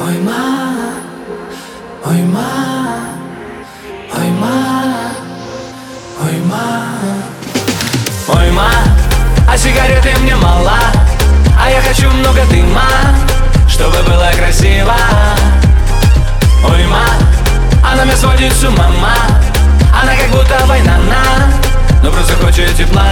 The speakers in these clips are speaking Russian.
Ой, ма, ой, ма, ой, ма, ой, ма. Ой, ма, а сигареты мне мало, а я хочу много дыма, чтобы было красиво. Ой, ма, она меня сводит с ума, ма. Она как будто война, но просто хочет тепла.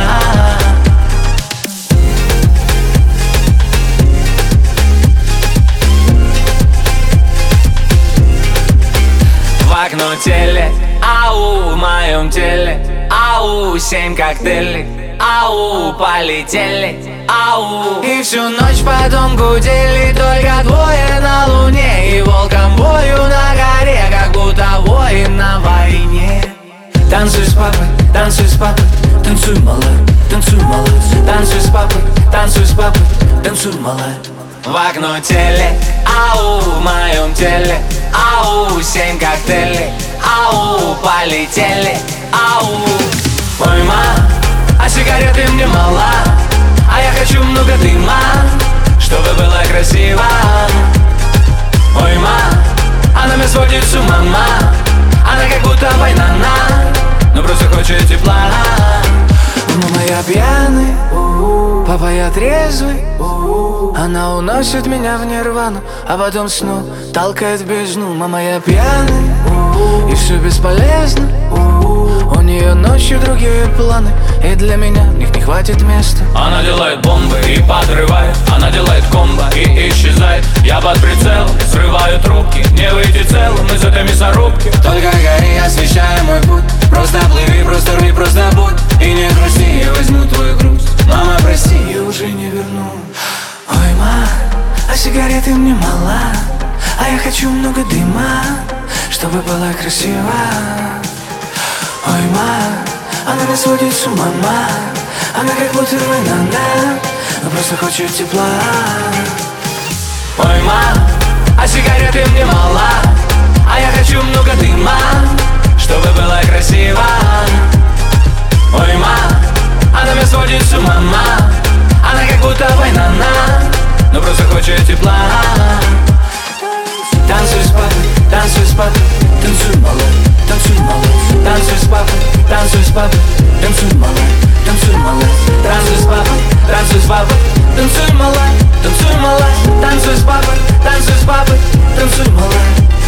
В окно теле, ау, в моем теле, ау, 7 коктейлей, ау, полетели, ау. И всю ночь потом гудели только двое на луне, и волком бою на горе, как будто воин на войне. Танцуй с папой, танцуй с папой, танцуй, малая, танцуй, малая. Танцуй с папой, танцуй с папой, танцуй, малая. В окно теле, ау, в моем теле, ау, 7 коктейлей, ау, полетели, ау. Ой, ма, а сигареты мне мало, а я хочу много дыма, чтобы было красиво. Ой, ма, она меня сводит с ума, ма. Она как будто война, но просто хочет тепла. Мама, я пьяный, папа, я трезвый. Она уносит меня в нирвану, а потом снова толкает в бездну. Мама, я пьяный, и все бесполезно. У нее ночью другие планы, и для меня в них не хватит места. Она делает бомбы и подрывает, она делает комбо и исчезает. Я под прицел, срываю трубки, не выйти целым из этой мясорубки. Только гори, освещай мой путь. Просто плыви, просто рви, просто будь. И не грусти, я возьму твою грусть. Мама, прости, я уже не верну. Ой, ма, а сигареты мне мало, а я хочу много дыма, чтобы было красиво. Ой, ма, она меня сводит с ума, ма. Она как будто война, но просто хочет тепла. Ой, ма, а сигареты мне мало, а я хочу много дыма, чтобы было красиво. Ой, ма, она меня сводит с ума, ма. Она как будто война, но просто хочет тепла. Танцуй с папой, танцуй с папой, танцуй, малой, танцуй, малой. Танцуй с папой, танцуй с папой, танцуй, малой, танцуй, малой. Танцуй с папой, танцуй с папой, танцуй, малой, танцуй, малой. Танцуй с папой, танцуй с папой, танцуй, малой.